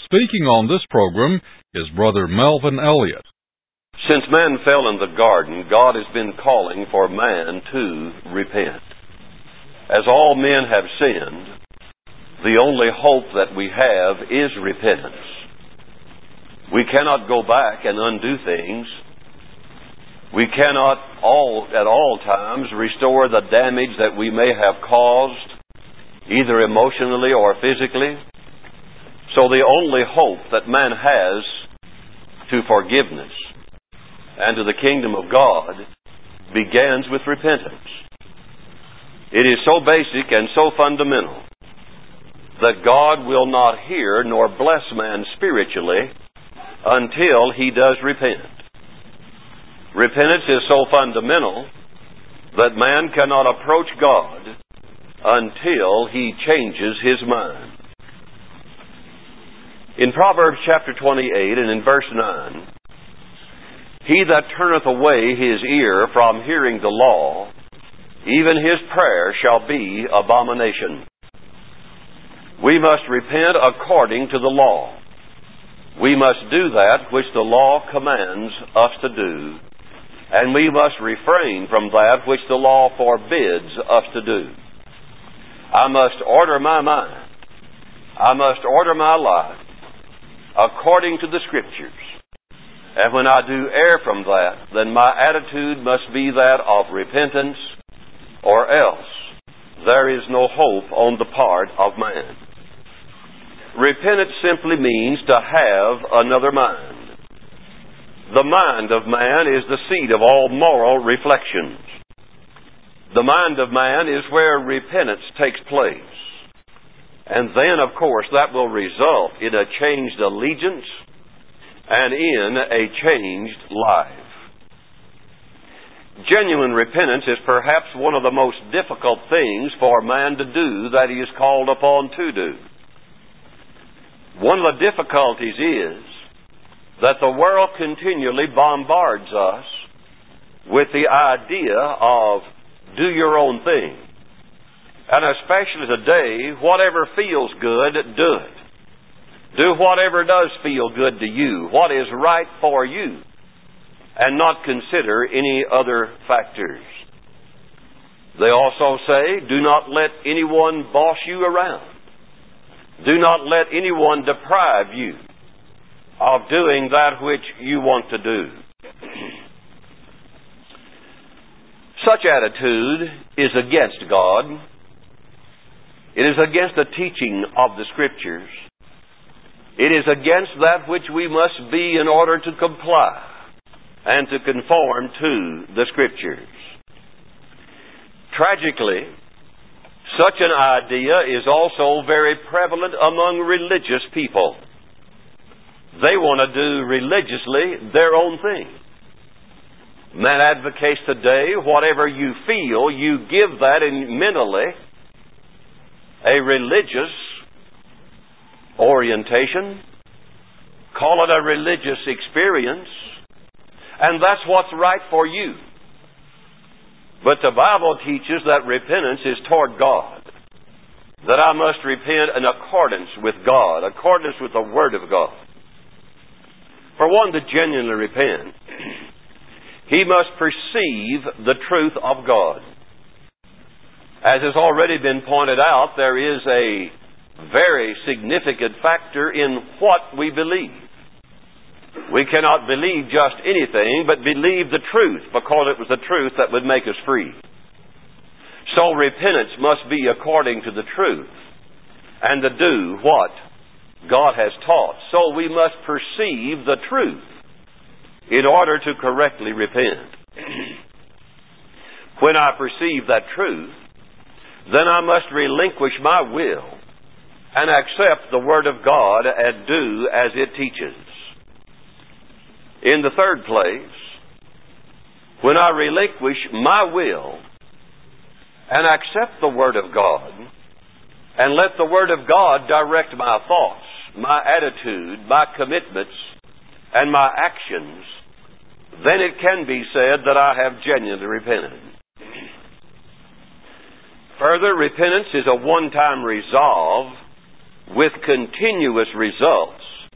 Speaking on this program is Brother Melvin Elliott. Since man fell in the garden, God has been calling for man to repent. As all men have sinned, the only hope that we have is repentance. We cannot go back and undo things. We cannot at all times restore the damage that we may have caused, either emotionally or physically. So the only hope that man has to forgiveness and to the kingdom of God begins with repentance. It is so basic and so fundamental that God will not hear nor bless man spiritually until he does repent. Repentance is so fundamental that man cannot approach God until he changes his mind. In Proverbs chapter 28 and in verse 9, he that turneth away his ear from hearing the law, even his prayer shall be abomination. We must repent according to the law. We must do that which the law commands us to do, and we must refrain from that which the law forbids us to do. I must order my mind. I must order my life according to the Scriptures. And when I do err from that, then my attitude must be that of repentance, or else there is no hope on the part of man. Repentance simply means to have another mind. The mind of man is the seat of all moral reflections. The mind of man is where repentance takes place. And then, of course, that will result in a changed allegiance and in a changed life. Genuine repentance is perhaps one of the most difficult things for man to do that he is called upon to do. One of the difficulties is that the world continually bombards us with the idea of do your own thing. And especially today, whatever feels good, do it. Do whatever does feel good to you, what is right for you, and not consider any other factors. They also say, do not let anyone boss you around. Do not let anyone deprive you of doing that which you want to do. Such attitude is against God. It is against the teaching of the Scriptures. It is against that which we must be in order to comply and to conform to the Scriptures. Tragically, such an idea is also very prevalent among religious people. They want to do religiously their own thing. Man advocates today, whatever you feel, you give that mentally a religious orientation, call it a religious experience, and that's what's right for you. But the Bible teaches that repentance is toward God, that I must repent in accordance with God, accordance with the Word of God. For one to genuinely repent, he must perceive the truth of God. As has already been pointed out, there is a very significant factor in what we believe. We cannot believe just anything, but believe the truth, because it was the truth that would make us free. So repentance must be according to the truth, and to do what God has taught. So we must perceive the truth in order to correctly repent. When I perceive that truth, then I must relinquish my will and accept the Word of God and do as it teaches. In the third place, when I relinquish my will and accept the Word of God and let the Word of God direct my thoughts, my attitude, my commitments, and my actions, then it can be said that I have genuinely repented. Further, repentance is a one-time resolve with continuous results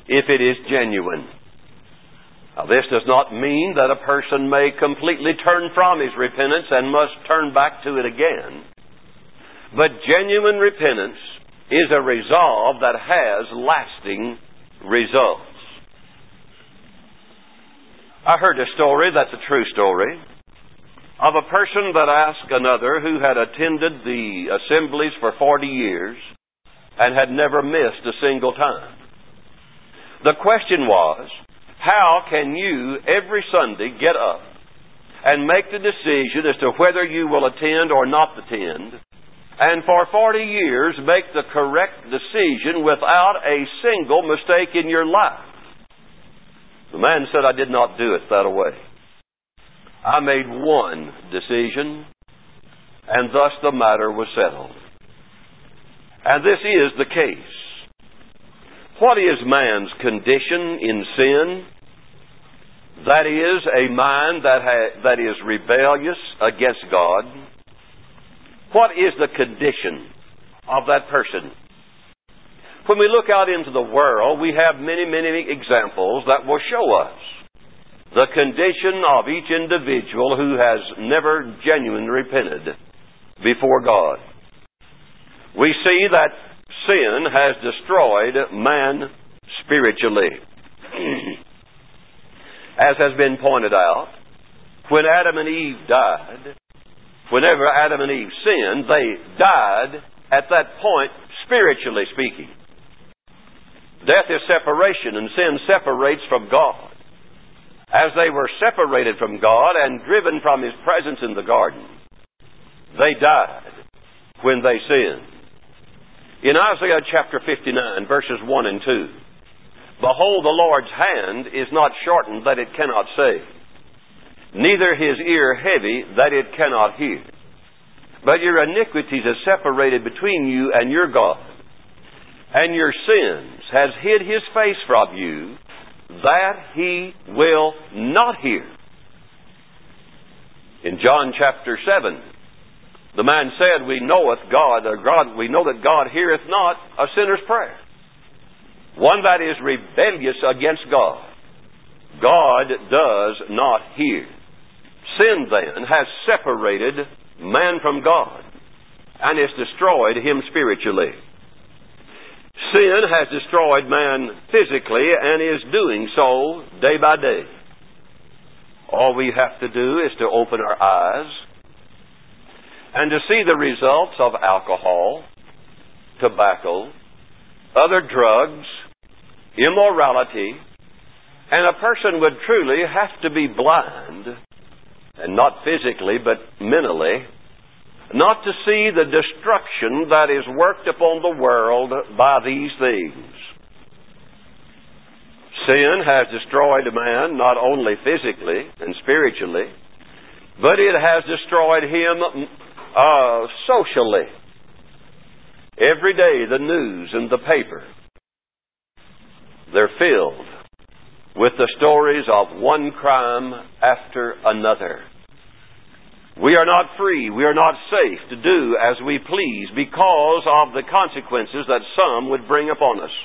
if it is genuine. Now, this does not mean that a person may completely turn from his repentance and must turn back to it again. But genuine repentance is a resolve that has lasting results. I heard a story that's a true story of a person that asked another who had attended the assemblies for 40 years and had never missed a single time. The question was, how can you every Sunday get up and make the decision as to whether you will attend or not attend, and for 40 years make the correct decision without a single mistake in your life? The man said, I did not do it that way. I made one decision, and thus the matter was settled. And this is the case. What is man's condition in sin? That is, a mind that is rebellious against God. What is the condition of that person? When we look out into the world, we have many, many examples that will show us the condition of each individual who has never genuinely repented before God. We see that sin has destroyed man spiritually. As has been pointed out, when Adam and Eve died, whenever Adam and Eve sinned, they died at that point, spiritually speaking. Death is separation, and sin separates from God. As they were separated from God and driven from His presence in the garden, they died when they sinned. In Isaiah chapter 59, verses 1 and 2, behold, the Lord's hand is not shortened that it cannot save, neither His ear heavy that it cannot hear. But your iniquities are separated between you and your God, and your sins has hid His face from you, that He will not hear. In John chapter 7, the man said, we know that God heareth not a sinner's prayer. One that is rebellious against God, God does not hear. Sin then has separated man from God and has destroyed him spiritually. Sin has destroyed man physically and is doing so day by day. All we have to do is to open our eyes and to see the results of alcohol, tobacco, other drugs, immorality, and a person would truly have to be blind, and not physically but mentally, not to see the destruction that is worked upon the world by these things. Sin has destroyed man not only physically and spiritually, but it has destroyed him socially. Every day the news and the paper, they're filled with the stories of one crime after another. We are not free, we are not safe to do as we please because of the consequences that some would bring upon us.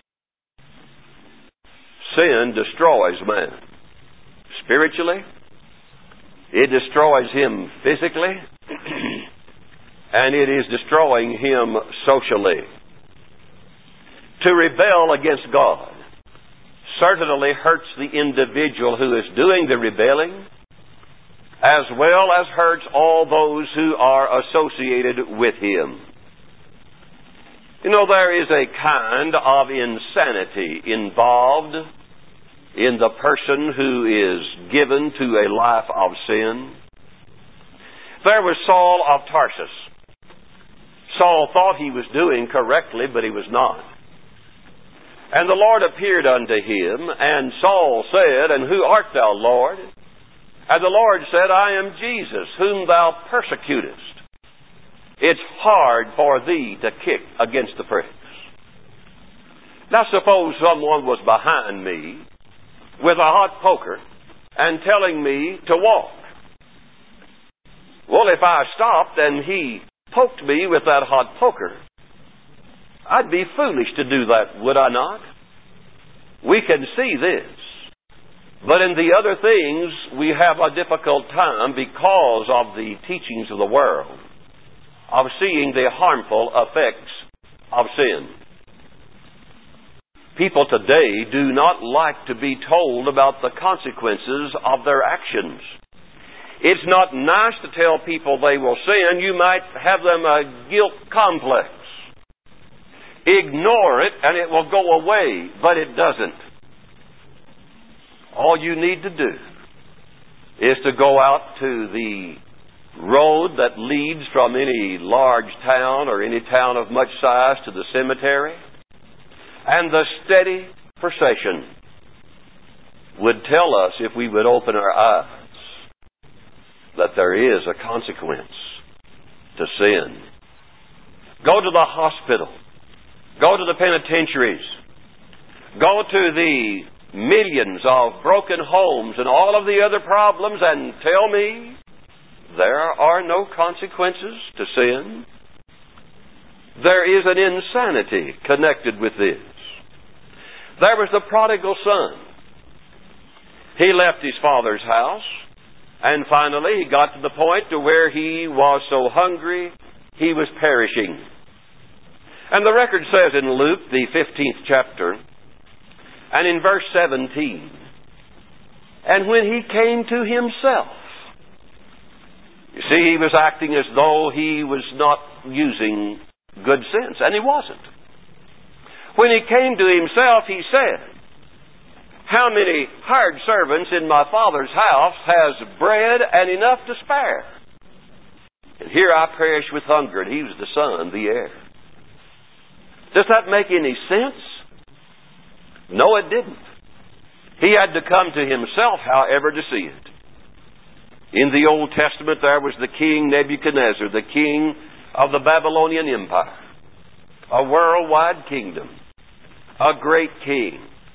Sin destroys man spiritually, it destroys him physically, and it is destroying him socially. To rebel against God certainly hurts the individual who is doing the rebelling, as well as hurts all those who are associated with him. You know, there is a kind of insanity involved in the person who is given to a life of sin. There was Saul of Tarsus. Saul thought he was doing correctly, but he was not. And the Lord appeared unto him, and Saul said, And who art thou, Lord? And the Lord said, I am Jesus, whom thou persecutest. It's hard for thee to kick against the pricks. Now suppose someone was behind me with a hot poker and telling me to walk. Well, if I stopped and he poked me with that hot poker, I'd be foolish to do that, would I not? We can see this. But in the other things, we have a difficult time because of the teachings of the world, of seeing the harmful effects of sin. People today do not like to be told about the consequences of their actions. It's not nice to tell people they will sin. You might have them a guilt complex. Ignore it and it will go away, but it doesn't. All you need to do is to go out to the road that leads from any large town or any town of much size to the cemetery, and the steady procession would tell us, if we would open our eyes, that there is a consequence to sin. Go to the hospital. Go to the penitentiaries. Go to the millions of broken homes and all of the other problems and tell me there are no consequences to sin. There is an insanity connected with this. There was the prodigal son. He left his father's house, and finally he got to the point to where he was so hungry he was perishing. And the record says in Luke, the 15th chapter, and in verse 17, and when he came to himself, you see, he was acting as though he was not using good sense, and he wasn't. When he came to himself, he said, how many hired servants in my father's house has bread and enough to spare? And here I perish with hunger, and he was the son, the heir. Does that make any sense? No, it didn't. He had to come to himself, however, to see it. In the Old Testament, there was the king Nebuchadnezzar, the king of the Babylonian Empire. A worldwide kingdom. A great king.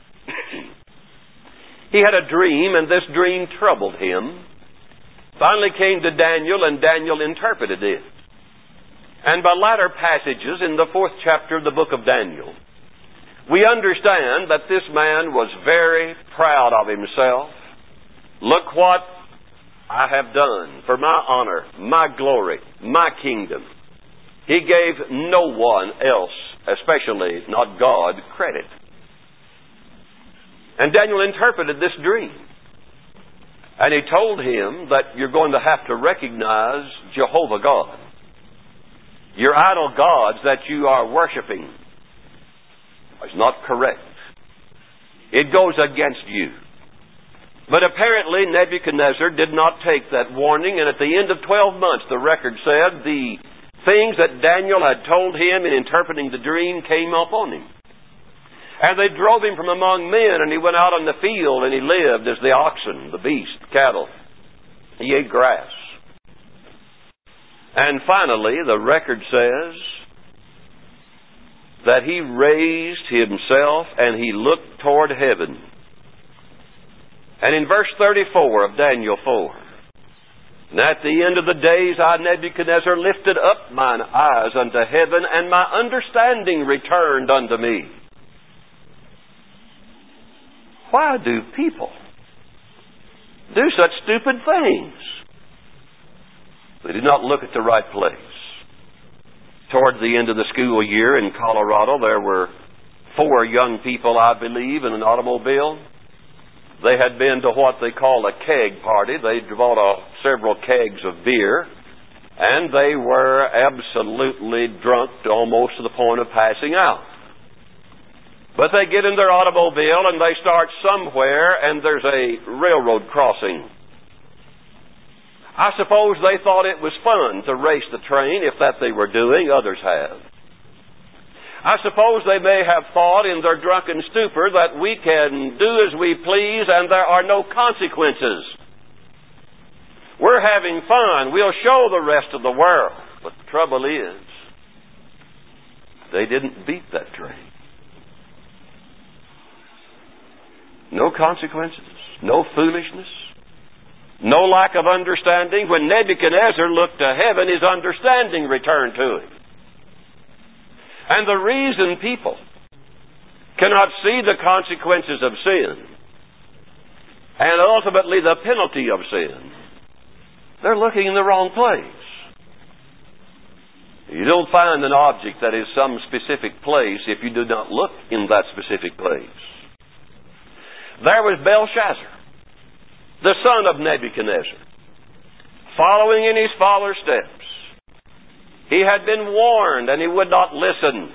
He had a dream, and this dream troubled him. Finally came to Daniel, and Daniel interpreted it. And by latter passages in the 4th chapter of the book of Daniel, we understand that this man was very proud of himself. Look what I have done for my honor, my glory, my kingdom. He gave no one else, especially not God, credit. And Daniel interpreted this dream. And he told him that you're going to have to recognize Jehovah God. Your idol gods that you are worshiping is not correct. It goes against you. But apparently Nebuchadnezzar did not take that warning, and at the end of 12 months, the record said, the things that Daniel had told him in interpreting the dream came up on him. And they drove him from among men, and he went out on the field, and he lived as the oxen, the beast, cattle. He ate grass. And finally, the record says that he raised himself and he looked toward heaven. And in verse 34 of Daniel 4, and at the end of the days I, Nebuchadnezzar, lifted up mine eyes unto heaven, and my understanding returned unto me. Why do people do such stupid things? They did not look at the right place. Toward the end of the school year in Colorado, there were 4 young people, I believe, in an automobile. They had been to what they call a keg party. They bought several kegs of beer, and they were absolutely drunk almost to the point of passing out. But they get in their automobile and they start somewhere, and there's a railroad crossing. I suppose they thought it was fun to race the train, if that they were doing. Others have. I suppose they may have thought in their drunken stupor that we can do as we please and there are no consequences. We're having fun. We'll show the rest of the world. But the trouble is, they didn't beat that train. No consequences. No foolishness. No lack of understanding. When Nebuchadnezzar looked to heaven, his understanding returned to him. And the reason people cannot see the consequences of sin, and ultimately the penalty of sin, they're looking in the wrong place. You don't find an object that is some specific place if you do not look in that specific place. There was Belshazzar, the son of Nebuchadnezzar, following in his father's steps. He had been warned and he would not listen.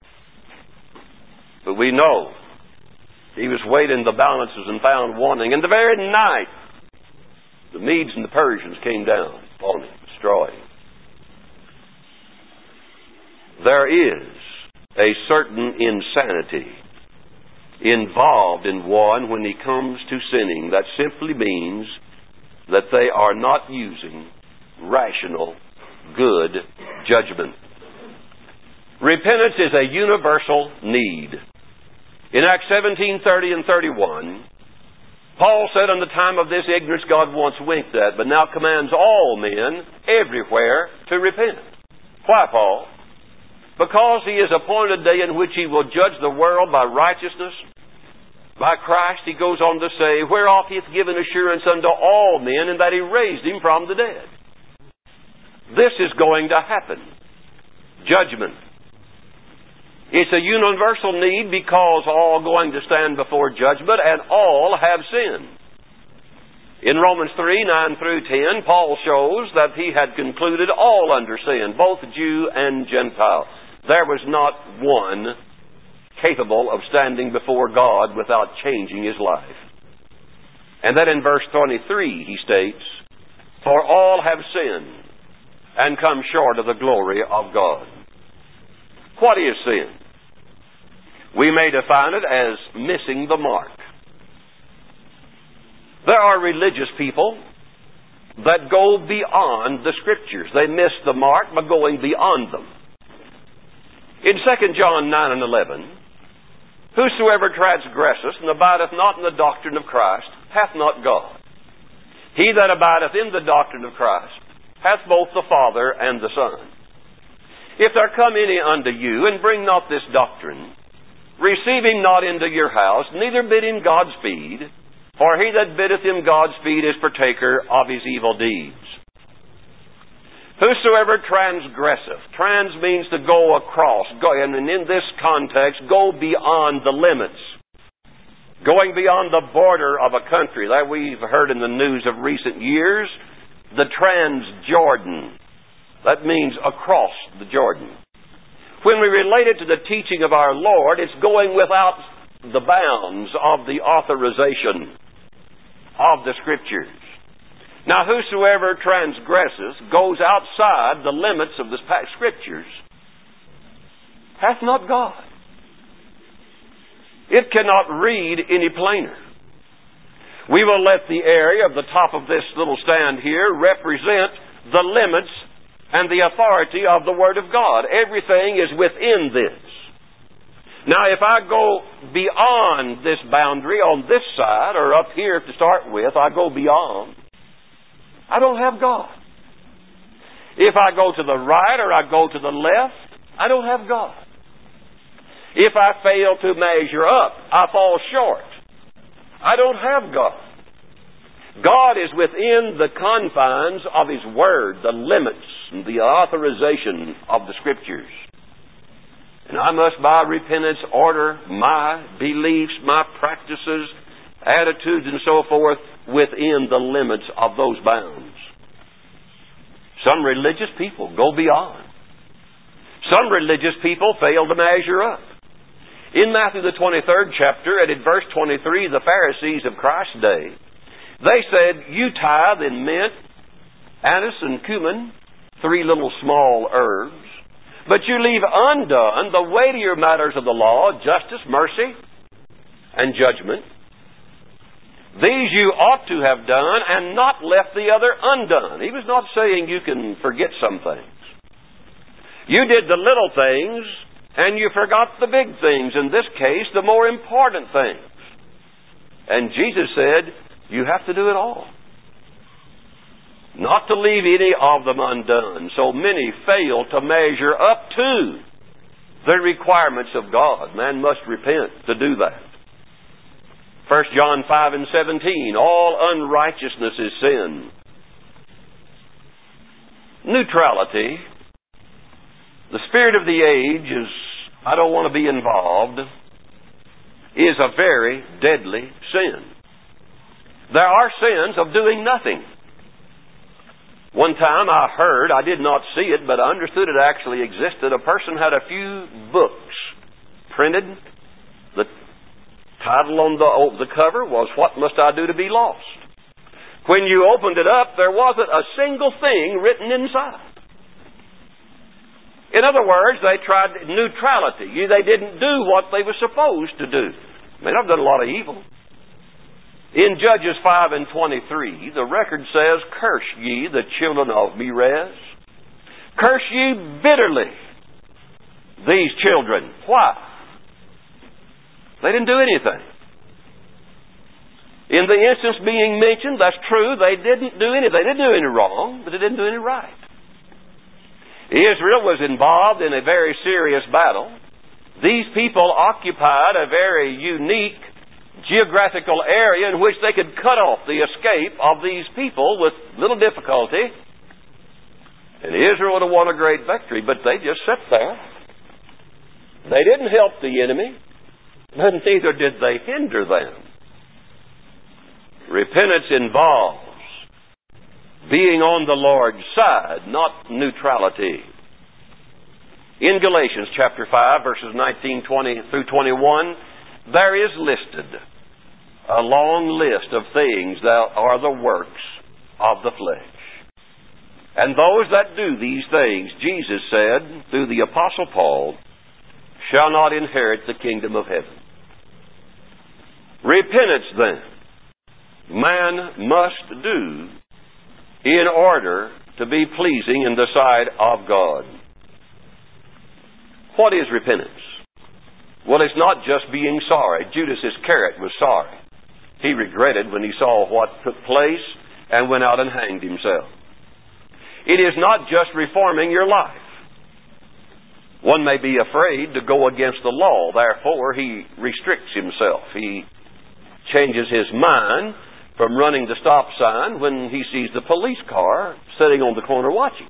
But we know he was weighed in the balances and found wanting. And the very night, the Medes and the Persians came down upon him, destroying him. There is a certain insanity involved in one when he comes to sinning. That simply means that they are not using rational, good judgment. Repentance is a universal need. In Acts 17:30 and 31, Paul said, "In the time of this ignorance God once winked at, but now commands all men everywhere to repent." Why, Paul? Because he has appointed a day in which he will judge the world by righteousness. By Christ, he goes on to say, whereof he hath given assurance unto all men, and that he raised him from the dead. This is going to happen. Judgment. It's a universal need because all going to stand before judgment, and all have sinned. In Romans 3:9 through 10, Paul shows that he had concluded all under sin, both Jew and Gentile. There was not one capable of standing before God without changing his life. And then in verse 23 he states, "For all have sinned and come short of the glory of God." What is sin? We may define it as missing the mark. There are religious people that go beyond the Scriptures. They miss the mark by going beyond them. In 2 John 9 and 11, "Whosoever transgresseth and abideth not in the doctrine of Christ hath not God. He that abideth in the doctrine of Christ hath both the Father and the Son. If there come any unto you, and bring not this doctrine, receive him not into your house, neither bid him Godspeed, for he that biddeth him Godspeed is partaker of his evil deeds. Whosoever transgresseth," trans means to go across, and in this context, go beyond the limits. Going beyond the border of a country, that we've heard in the news of recent years, the Transjordan. That means across the Jordan. When we relate it to the teaching of our Lord, it's going without the bounds of the authorization of the Scriptures. Now, whosoever transgresses, goes outside the limits of the Scriptures, hath not God. It cannot read any plainer. We will let the area of the top of this little stand here represent the limits and the authority of the Word of God. Everything is within this. Now, if I go beyond this boundary on this side, or up here to start with, I go beyond, I don't have God. If I go to the right or I go to the left, I don't have God. If I fail to measure up, I fall short. I don't have God. God is within the confines of His Word, the limits and the authorization of the Scriptures. And I must, by repentance, order my beliefs, my practices, attitudes, and so forth within the limits of those bounds. Some religious people go beyond. Some religious people fail to measure up. In Matthew the 23rd chapter, and in verse 23, the Pharisees of Christ's day, they said, "You tithe in mint, anise, and cumin, 3 little small herbs, but you leave undone the weightier matters of the law, justice, mercy, and judgment. These you ought to have done, and not left the other undone." He was not saying you can forget some things. You did the little things, and you forgot the big things. In this case, the more important things. And Jesus said, you have to do it all. Not to leave any of them undone. So many fail to measure up to the requirements of God. Man must repent to do that. 1 John 5 and 17, all unrighteousness is sin. Neutrality. The spirit of the age is, I don't want to be involved, is a very deadly sin. There are sins of doing nothing. One time I heard, I did not see it, but I understood it actually existed. A person had a few books printed. The title on the cover was, "What Must I Do to Be Lost?" When you opened it up, there wasn't a single thing written inside. In other words, they tried neutrality. They didn't do what they were supposed to do. I mean, I've done a lot of evil. In Judges 5 and 23, the record says, "Curse ye the children of Merez. Curse ye bitterly these children." Why? They didn't do anything. In the instance being mentioned, that's true, they didn't do anything. They didn't do any wrong, but they didn't do any right. Israel was involved in a very serious battle. These people occupied a very unique geographical area in which they could cut off the escape of these people with little difficulty. And Israel would have won a great victory, but they just sat there. They didn't help the enemy, but neither did they hinder them. Repentance involves being on the Lord's side, not neutrality. In Galatians chapter 5, verses 19, 20 through 21, there is listed a long list of things that are the works of the flesh. And those that do these things, Jesus said through the Apostle Paul, shall not inherit the kingdom of heaven. Repentance, then, man must do in order to be pleasing in the sight of God. What is repentance? Well, it's not just being sorry. Judas Iscariot was sorry. He regretted when he saw what took place and went out and hanged himself. It is not just reforming your life. One may be afraid to go against the law. Therefore, he restricts himself. He changes his mind from running the stop sign when he sees the police car sitting on the corner watching.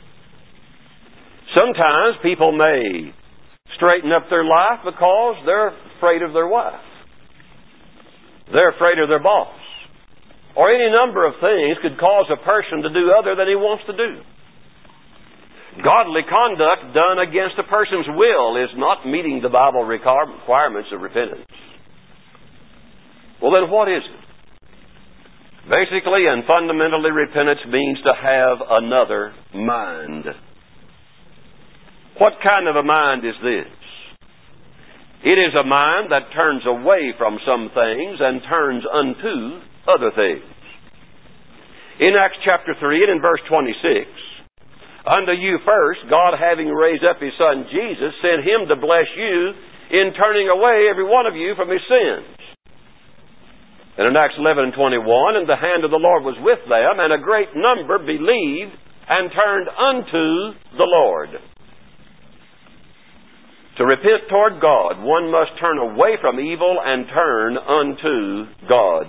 Sometimes people may straighten up their life because they're afraid of their wife. They're afraid of their boss. Or any number of things could cause a person to do other than he wants to do. Godly conduct done against a person's will is not meeting the Bible requirements of repentance. Well, then what is it? Basically and fundamentally, repentance means to have another mind. What kind of a mind is this? It is a mind that turns away from some things and turns unto other things. In Acts chapter 3 and in verse 26, unto you first, God having raised up His Son Jesus, sent Him to bless you in turning away every one of you from his sins. And in Acts 11 and 21, and the hand of the Lord was with them, and a great number believed and turned unto the Lord. To repent toward God, one must turn away from evil and turn unto God.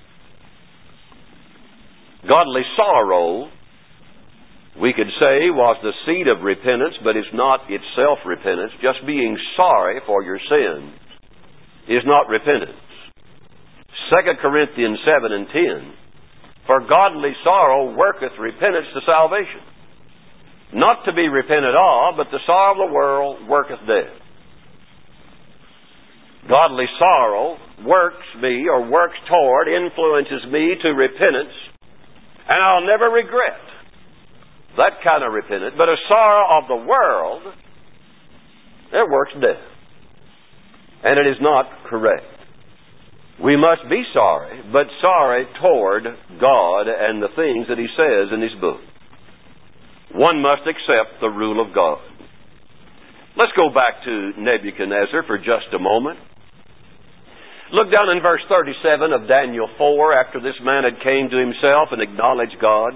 Godly sorrow, we could say, was the seed of repentance, but it's not itself repentance. Just being sorry for your sins is not repentance. 2 Corinthians 7 and 10, for godly sorrow worketh repentance to salvation, not to be repented of, but the sorrow of the world worketh death. Godly sorrow works me, or works toward, influences me to repentance, and I'll never regret that kind of repentance. But a sorrow of the world, it works death. And it is not correct. We must be sorry, but sorry toward God and the things that He says in His book. One must accept the rule of God. Let's go back to Nebuchadnezzar for just a moment. Look down in verse 37 of Daniel 4, after this man had came to himself and acknowledged God.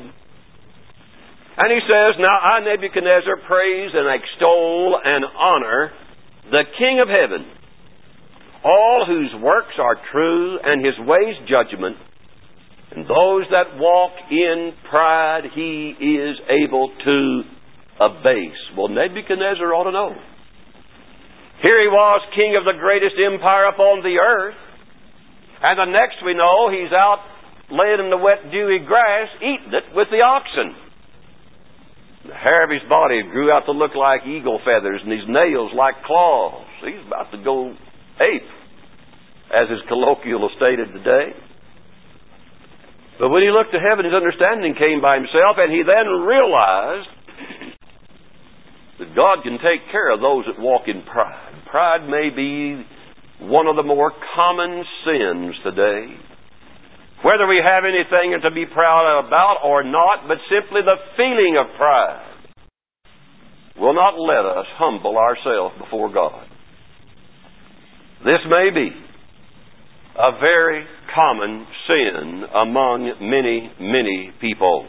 And he says, now I, Nebuchadnezzar, praise and extol and honor the King of heaven, all whose works are true, and His ways judgment, and those that walk in pride He is able to abase. Well, Nebuchadnezzar ought to know. Here he was, king of the greatest empire upon the earth, and the next we know he's out laying in the wet, dewy grass, eating it with the oxen. The hair of his body grew out to look like eagle feathers, and his nails like claws. He's about to go ape, as is colloquially stated today. But when he looked to heaven, his understanding came by himself, and he then realized that God can take care of those that walk in pride. Pride may be one of the more common sins today. Whether we have anything to be proud about or not, but simply the feeling of pride will not let us humble ourselves before God. This may be a very common sin among many, many people.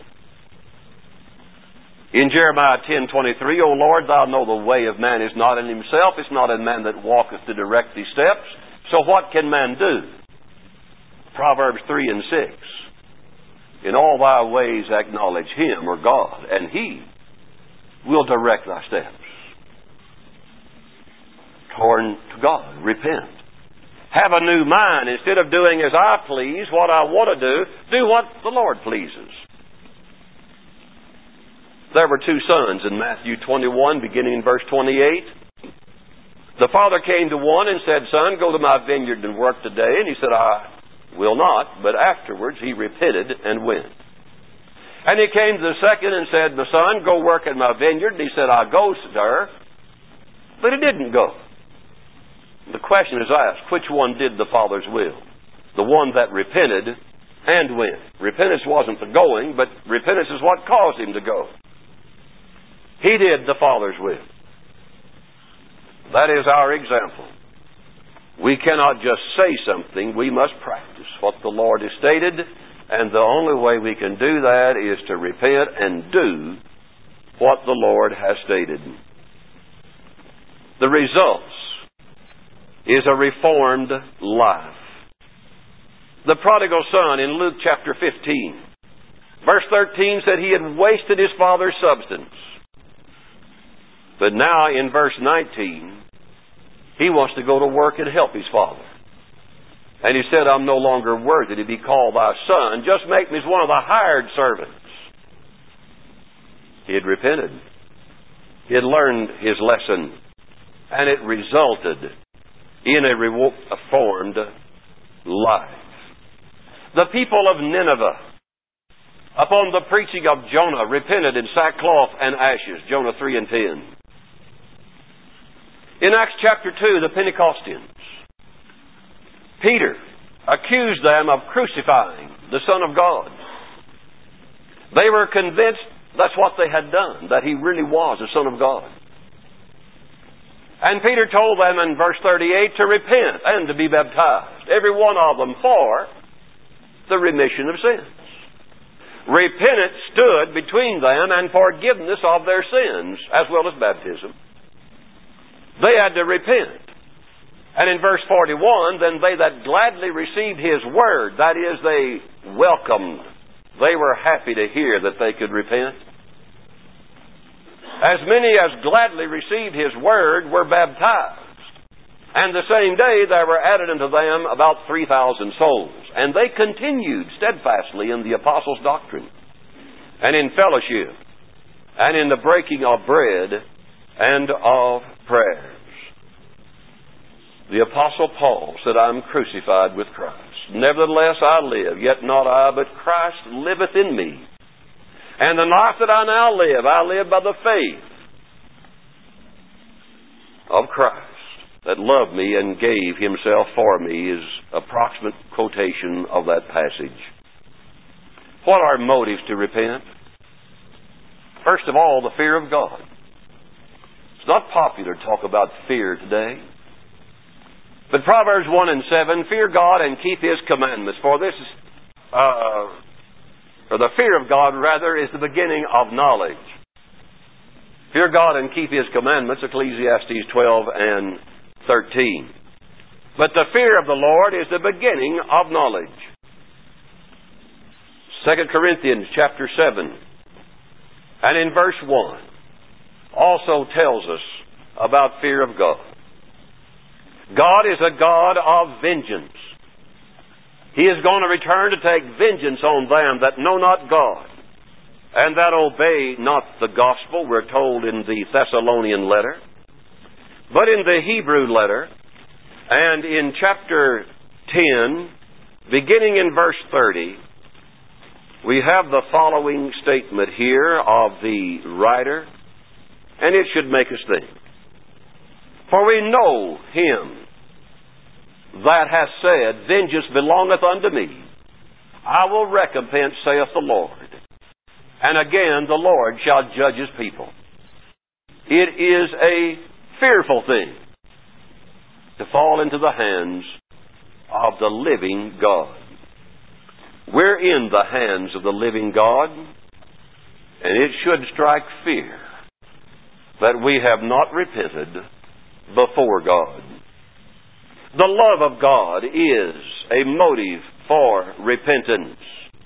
In Jeremiah 10:23, O Lord, Thou know the way of man is not in himself, it's not in man that walketh to direct his steps. So what can man do? Proverbs 3 and 6. In all thy ways acknowledge Him, or God, and He will direct thy steps. Turn to God. Repent. Have a new mind. Instead of doing as I please, what I want to do what the Lord pleases. There were two sons in Matthew 21, beginning in verse 28. The father came to one and said, Son, go to my vineyard and work today. And he said, I will not. But afterwards he repented and went. And he came to the second and said, My son, go work in my vineyard. And he said, I'll go, sir. But he didn't go. The question is asked, which one did the Father's will? The one that repented and went. Repentance wasn't the going, but repentance is what caused him to go. He did the Father's will. That is our example. We cannot just say something, we must practice what the Lord has stated, and the only way we can do that is to repent and do what the Lord has stated. The results is a reformed life. The prodigal son in Luke chapter 15, verse 13 said he had wasted his father's substance. But now in verse 19, he wants to go to work and help his father. And he said, I'm no longer worthy to be called thy son. Just make me as one of the hired servants. He had repented. He had learned his lesson. And it resulted in a reformed life. The people of Nineveh, upon the preaching of Jonah, repented in sackcloth and ashes. Jonah 3 and 10. In Acts chapter 2, the Pentecostals, Peter accused them of crucifying the Son of God. They were convinced that's what they had done, that He really was the Son of God. And Peter told them in verse 38 to repent and to be baptized, every one of them, for the remission of sins. Repentance stood between them and forgiveness of their sins, as well as baptism. They had to repent. And in verse 41, then they that gladly received His word, that is, they welcomed, they were happy to hear that they could repent. As many as gladly received His word were baptized. And the same day there were added unto them about 3,000 souls. And they continued steadfastly in the apostles' doctrine, and in fellowship, and in the breaking of bread, and of prayers. The Apostle Paul said, I am crucified with Christ. Nevertheless I live, yet not I, but Christ liveth in me. And the life that I now live, I live by the faith of Christ, that loved me and gave Himself for me, is approximate quotation of that passage. What are motives to repent? First of all, the fear of God. It's not popular to talk about fear today. But Proverbs 1 and 7, fear God and keep His commandments, for this is, or the fear of God, rather, is the beginning of knowledge. Fear God and keep His commandments, Ecclesiastes 12 and 13. But the fear of the Lord is the beginning of knowledge. 2 Corinthians chapter 7 and in verse 1 also tells us about fear of God. God is a God of vengeance. He is going to return to take vengeance on them that know not God and that obey not the gospel, we're told in the Thessalonian letter. But in the Hebrew letter, and in chapter 10, beginning in verse 30, we have the following statement here of the writer, and it should make us think. For we know Him that hath said, Vengeance belongeth unto me. I will recompense, saith the Lord. And again, the Lord shall judge His people. It is a fearful thing to fall into the hands of the living God. We're in the hands of the living God, and it should strike fear that we have not repented before God. The love of God is a motive for repentance.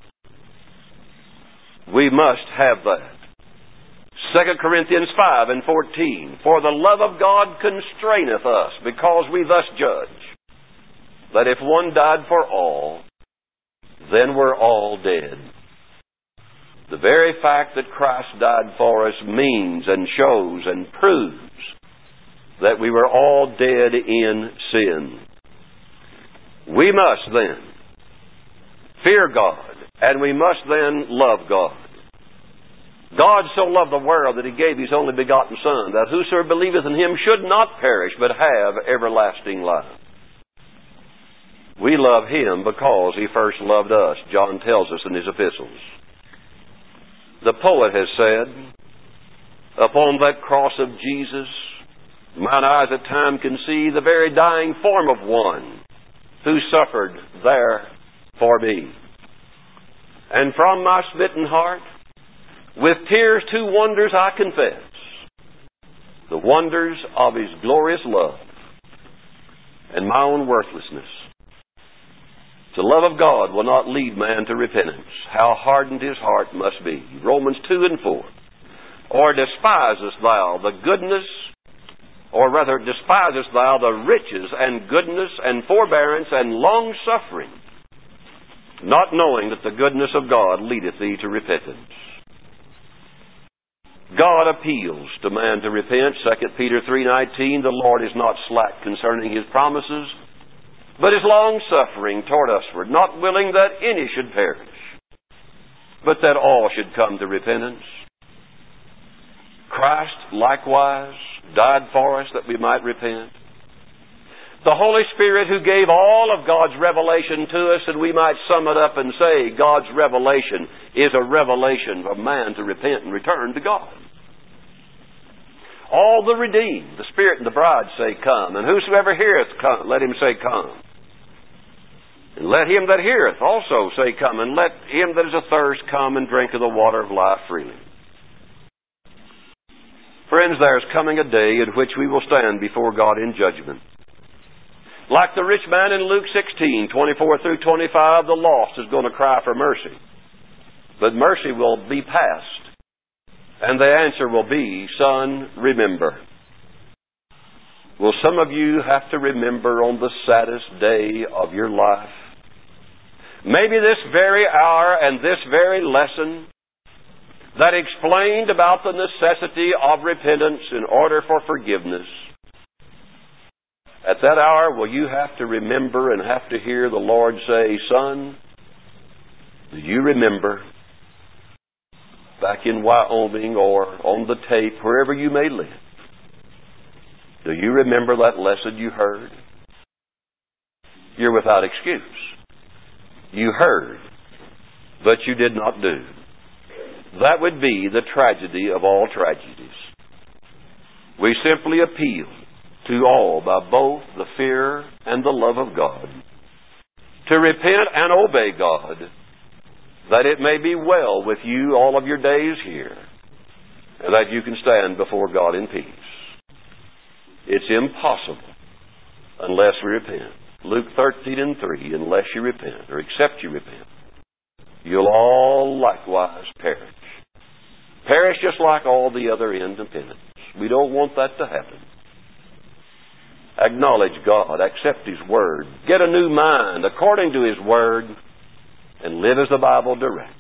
We must have that. 2 Corinthians 5 and 14. For the love of God constraineth us, because we thus judge, that if one died for all, then we're all dead. The very fact that Christ died for us means and shows and proves that we were all dead in sin. We must then fear God, and we must then love God. God so loved the world that He gave His only begotten Son, that whosoever believeth in Him should not perish, but have everlasting life. We love Him because He first loved us, John tells us in his epistles. The poet has said, upon that cross of Jesus, mine eyes at time can see the very dying form of one who suffered there for me. And from my smitten heart, with tears two wonders I confess, the wonders of His glorious love and my own worthlessness. The love of God will not lead man to repentance. How hardened his heart must be. Romans 2 and 4. Or despisest thou the goodness, or rather despisest thou the riches and goodness and forbearance and long-suffering, not knowing that the goodness of God leadeth thee to repentance. God appeals to man to repent. 2 Peter 3:19, the Lord is not slack concerning His promises, but is long-suffering toward usward, not willing that any should perish, but that all should come to repentance. Christ likewise died for us that we might repent. The Holy Spirit who gave all of God's revelation to us, and we might sum it up and say God's revelation is a revelation of man to repent and return to God. All the redeemed, the Spirit and the bride say, Come. And whosoever heareth, come. Let him say, Come. And let him that heareth also say, Come. And let him that is athirst come and drink of the water of life freely. Friends, there is coming a day in which we will stand before God in judgment. Like the rich man in Luke 16:24 through 25, the lost is going to cry for mercy. But mercy will be past. And the answer will be, Son, remember. Will some of you have to remember on the saddest day of your life? Maybe this very hour and this very lesson that explained about the necessity of repentance in order for forgiveness. At that hour, will you have to remember and have to hear the Lord say, Son, do you remember back in Wyoming or on the tape, wherever you may live, do you remember that lesson you heard? You're without excuse. You heard, but you did not do. That would be the tragedy of all tragedies. We simply appeal to all by both the fear and the love of God to repent and obey God, that it may be well with you all of your days here, and that you can stand before God in peace. It's impossible unless we repent. Luke 13:3, unless you repent, or except you repent, you'll all likewise perish. Perish just like all the other independents. We don't want that to happen. Acknowledge God, accept His Word, get a new mind according to His Word, and live as the Bible directs.